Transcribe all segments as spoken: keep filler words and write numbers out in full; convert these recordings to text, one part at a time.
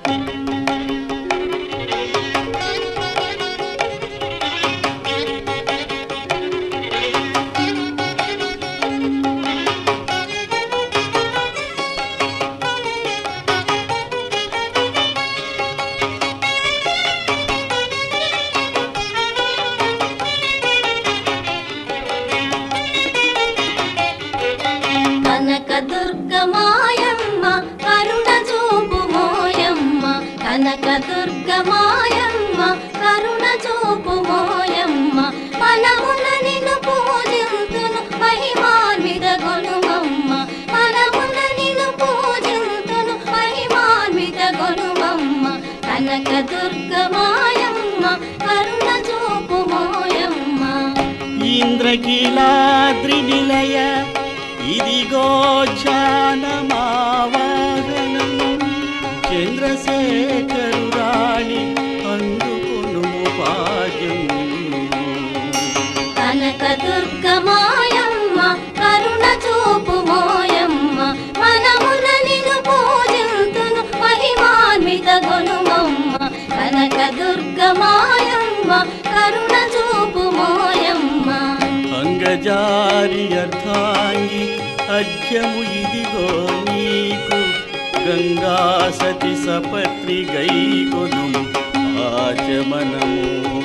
కనకదుర్గమాయమ్మ కరుణ చూపు మోయమ్మ కనకదుర్గమాయమ్మ కరుణ చూపు మోయమ్మ మనమున నిన్ను పూజింతును మహిమాన్విత గొనుమమ్మ మనమున నిన్ను పూజింతును మహిమాన్విత గొనుమమ్మ కనకదుర్గమాయమ్మ కరుణ చూపు మోయమ్మ. ఇంద్రకీలాద్రి నిలయ ఇదిగో ధ్యానమావాహనం చంద్రశేఖరురాణి అందుకును పాద్యం. కనకదుర్గమాయమ్మ కరుణ చూపు మోయమ్మ మనమున నిన్ను పూజింతును మహిమాన్విత గొనుమమ్మ కనకదుర్గమాయమ్మ కరుణ చూపు మోయమ్మ. అంగజారి అర్థాంగి అర్ఘ్యము ఇదిగో నీకు గంగా సతి సపత్రి గైకొనుము ఆచమనము.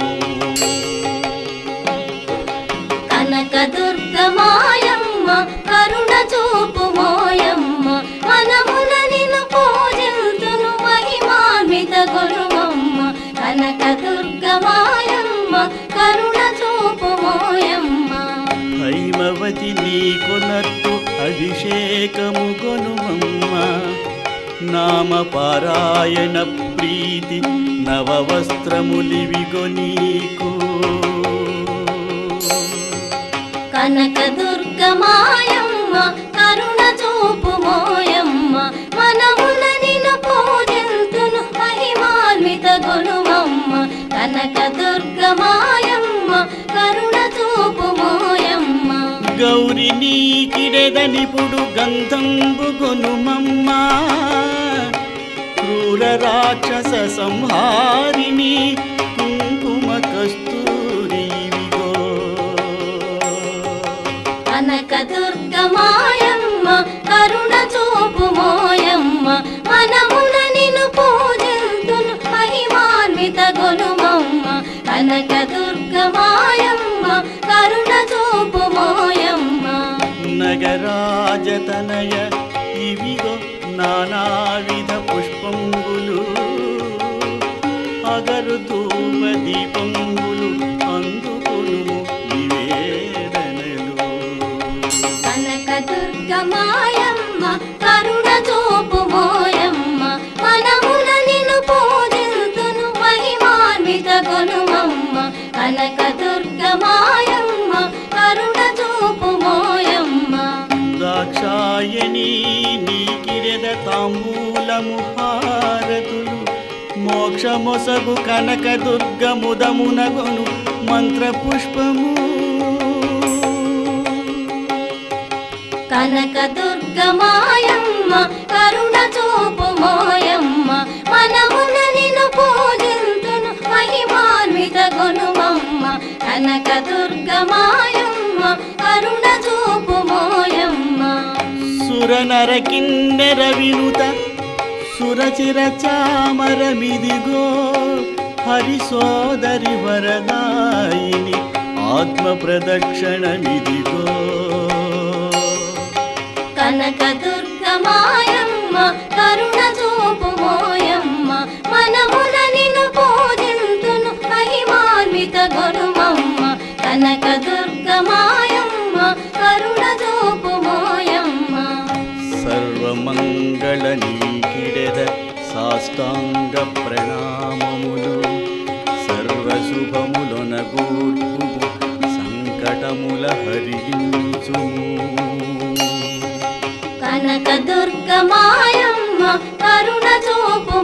కనకదుర్గమాయమ్మ కరుణ చూపు మోయమ్మ మనమున నిన్ను పూజింతును మహిమాన్విత గొనుమమ్మ కనకదుర్గమాయమ్మ కరుణ చూపు మోయమ్మ. హైమవతి నీకొనట్టు అభిషేకము గొనుమమ్మ నామ పారాయణ ప్రీతి నవవస్త్రములివిగో నీకు. కనకదుర్గమాయమ్మ కరుణ చూపు మోయమ్మ మనమున నిన్ను పూజింతును మహిమాన్విత గొనుమమ్మ కనకదుర్గమాయమ్మ కరుణ చూపు మోయమ్మ. గౌరి నీకిడెదనిపుడు గంధంబు గొనుమమ్మ క్రూర రాక్షస సంహారిణి కుంకుమ కస్తూరివిగో. కనకదుర్గమాయమ్మ కరుణ చూపు మోయమ్మ మనమున నిన్ను పూజింతును మహిమాన్విత గొనుమమ్మ కనకదుర్గమాయమ్మ కరుణ చూపు మోయమ్మ. నగరాజతనయ ఇవిగో నానావిధ పుష్పంబులు అగరు ధూప దీపంబులు అందుకును నివేదనలు. కనకదుర్గమాయమ్మ కరుణ చూపు మోయమ్మ మనమున నిన్ను పూజింతును మహిమాన్విత గొనుమమ్మ కనకదుర్గమాయమ్మ కరుణ చూపు మోయమ్మ. దాక్షాయణి నీకిరెద తాంబూలము హారతులు మోక్షమొసగు కనకదుర్గముదమునగొను మంత్రపుష్పము. కనకదుర్గమాయమ్మ కరుణ చూపు మోయమ్మ మనమున నిన్ను పూజింతును మహిమాన్విత గొనుమమ్మ కనకదుర్గమాయమ్మ కరుణ చూపు మోయమ్మ. సురనర కిన్నెర వినుత సురచిర చామరమిదిగో హరి సోదరి వరదాయిని ఆత్మ ప్రదక్షిణమిదిగో. కనకదుర్గమాయమ్మ కరుణ చూపు మోయమ్మ మనమున నిన్ను పూజింతును మహిమాన్విత గొనుమమ్మ కనకదుర్గమాయమ్మ కరుణ చూపు మోయమ్మ. సర్వమంగళ నీకిడెద సాష్టాంగ ప్రణామములు సర్వశుభములొనగూర్పు సంకటముల హరించుము. కనకదుర్గమాయమ్మ కరుణ చూపు